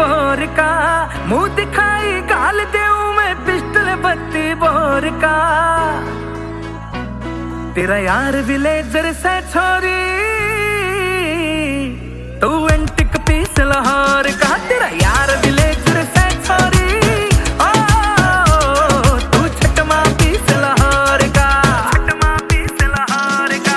Bore का, मुंह दिखाई गाल देऊं मैं पिस्टल 32 बोर का। तेरा यार विलेजर से छोरी, तू एंटिक पीस लाहौर का। तेरा यार विलेजर से छोरी, तू छटमा पीस लाहौर का, छटमा पीस लाहौर का।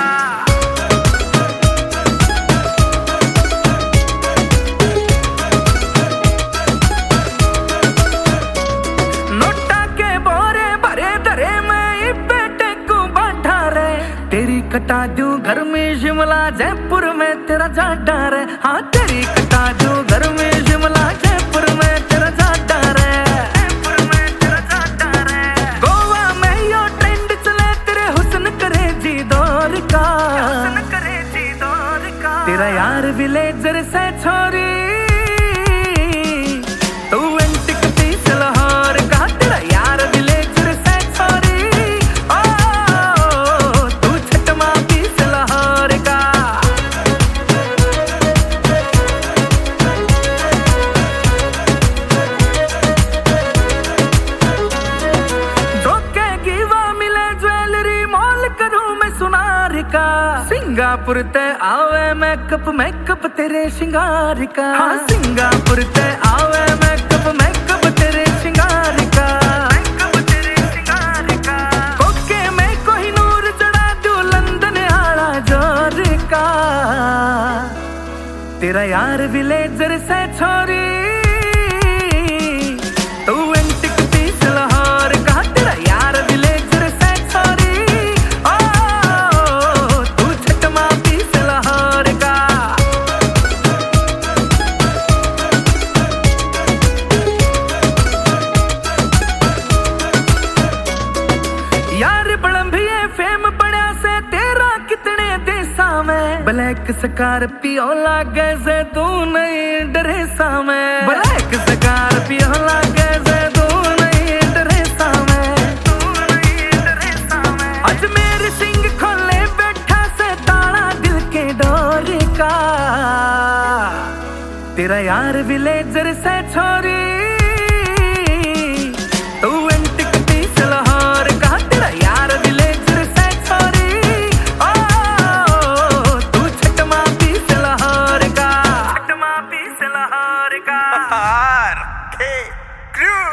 नोटा के बोरे भरे धरे मैं बेटे को बांटा रे। तेरी कटा दूं घर में शिमला जयपुर में तेरा जाडा रे। हाँ तेरी कटा दूं घर में शिमला जयपुर में तेरा जाडा रे, जयपुर में तेरा जाडा रे। गोवा में यो ट्रेंड चले तेरे हुस्न करे जी दौर का, हुस्न करे जी दौर का। तेरा यार विलेजर से छोरी, तू एंटिक पीस लाहौर का। तेरा यार विलेजर से छोरी, तू छटमा पीस लाहौर का। जो कहेगी वो मिले ज्वेलरी मॉल करूं मैं सुनार का। सिंगापुर ते आवे मेकअप मेकअप तेरे श्रृंगार का। हाँ सिंगापुर ते आवे मेकअप मेकअप तेरे श्रृंगार का, मेकअप तेरे श्रृंगार का। कोके में कोहिनूर चढ़ा दूं लंदन आला जोर का। तेरा यार विलेजर से छोरी, तू एंटिक पीस लाहौर का। तेरा यार विलेजर से छोरी, तू छटमा पीस लाहौर का। यार बड़ंभिए फेम बढ़िया से तेरा कितने देसा में। ब्लैक स्कॉर्पियो लागे से तू नहीं ड्रेसा में। ब्लैक स्कॉर्पियो लागे से तू नहीं ड्रेसा में, तू नहीं ड्रेसा में। अजमेर सिंह खोले बैठा से ताला दिल के डोर का। तेरा यार विलेजर से छोरी, तू एंटिक पीस लाहौर का। तेरा यार विलेजर से छोरी, तू छटमा पीस लाहौर का, छटमा पीस लाहौर का।